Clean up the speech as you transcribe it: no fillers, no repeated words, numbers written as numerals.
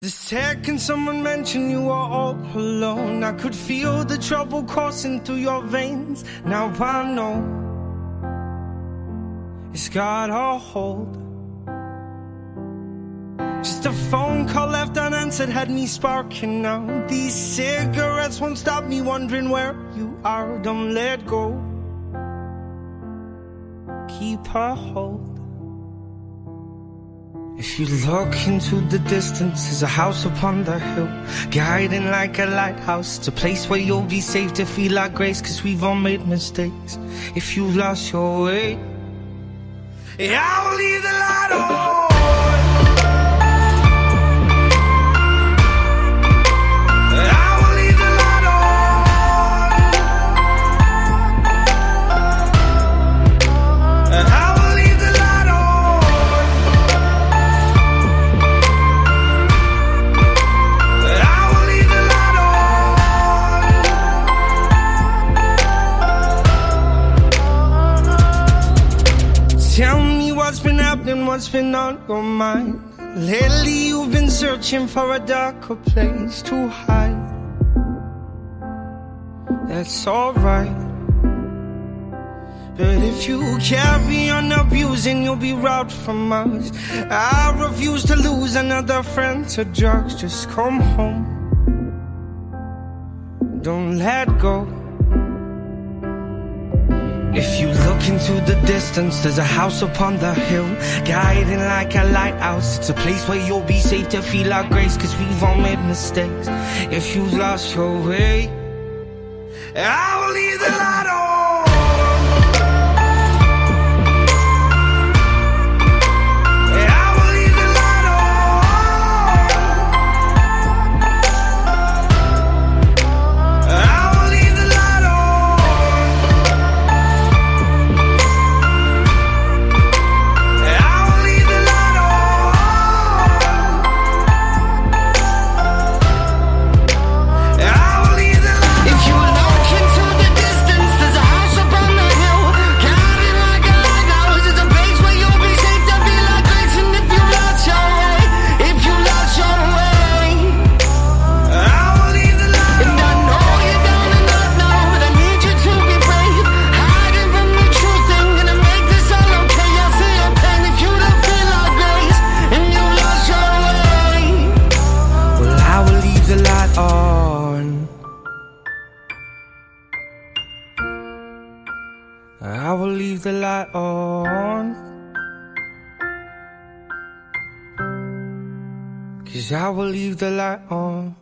The second someone mentioned you were all alone, I could feel the trouble coursing through your veins. Now I know it's got a hold. Just a phone call left unanswered had me sparking now. These cigarettes won't stop me wondering where you are. Don't let go, keep a hold. If you look into the distance, there's a house upon the hill, guiding like a lighthouse. It's a place where you'll be safe to feel like grace, 'cause we've all made mistakes. If you've lost your way, I'll leave the light on. Tell me what's been happening, what's been on your mind. Lately you've been searching for a darker place to hide. That's alright, but if you carry on abusing, you'll be robbed from us. I refuse to lose another friend to drugs. Just come home, don't let go. If you look into the distance, there's a house upon the hill, guiding like a lighthouse. It's a place where you'll be safe to feel our grace, 'cause we've all made mistakes. If you've lost your way, I will leave the light on. I will leave the light on, 'cause I will leave the light on.